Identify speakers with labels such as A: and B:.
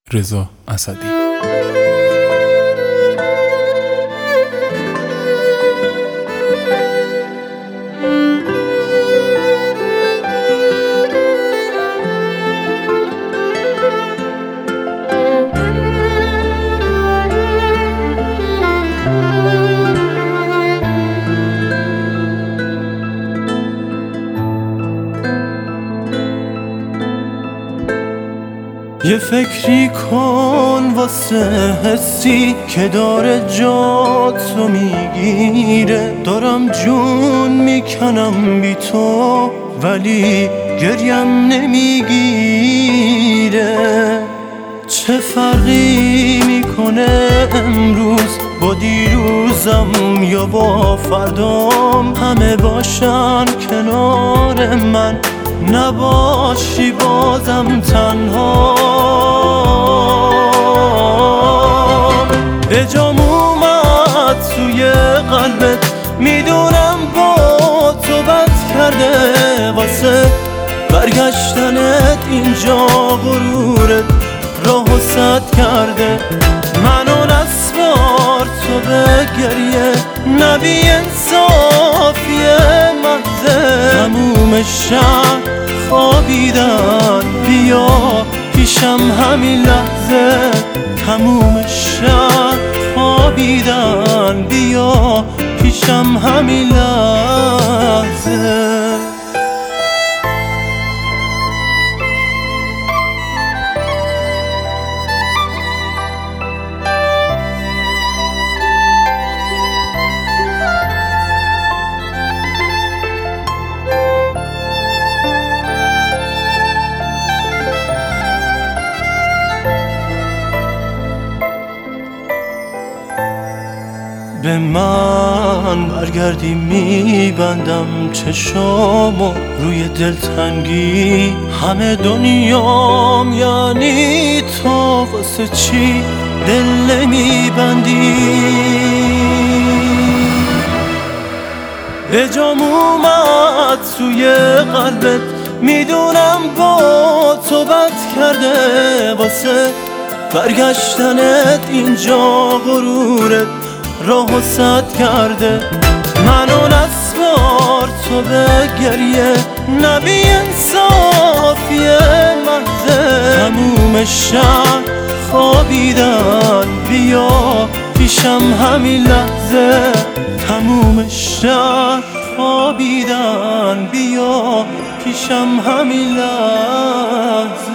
A: رضا اسدی.
B: یه فکری کن واسه حسی که داره جاتو میگیره. دارم جون میکنم بی تو ولی گریم نمیگیره. چه فرقی میکنه امروز با دیروزم یا با فردام؟ همه باشن کنار من، نباشی بازم تنها. به جام اومد توی قلبت، میدونم با تو بد کرده. واسه برگشتنت اینجا غرورت راهو سد کرده. منو نسپار تو به گریه، نبی انصافیه محضه. تموم شب خوابیدن، بیا پیشم همین لحظه. تموم شب خوابیدن، بیا پیشم همین لحظه. به من برگردی میبندم چشامو روی دلتنگی. همه دنیام یعنی تو، واسه چی دل نمیبندی؟ به جام اومد توی قلبت، میدونم با تو بد کرده. واسه برگشتنت اینجا غرورت راهو سد کرده. منو نسپار تو به گریه، نبی انصافیه محضه. تموم شب خوابیدن، بیا پیشم همین لحظه. تموم شب خوابیدن، بیا پیشم همین لحظه.